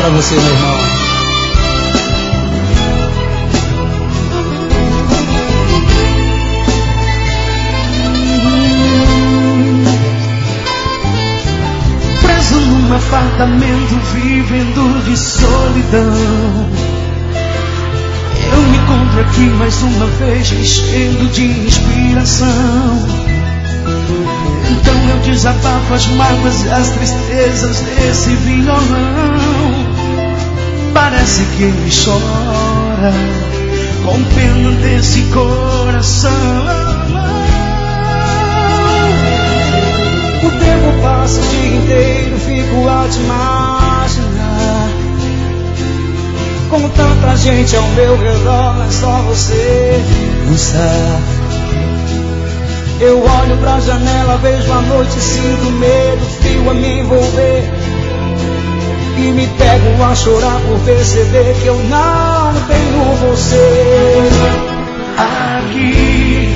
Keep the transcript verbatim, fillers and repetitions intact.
pra você, meu irmão. Preso num apartamento, vivendo de solidão, eu me encontro aqui mais uma vez, enchendo de inspiração. Então eu desabafo as mágoas e as tristezas desse violão. Parece que ele chora com pena desse coração. O tempo passa o dia inteiro, fico a te imaginar. Com tanta gente ao meu redor, é só você pensar. Eu olho pra janela, vejo a noite, sinto medo, frio a me envolver. E me pego a chorar por perceber que eu não tenho você aqui.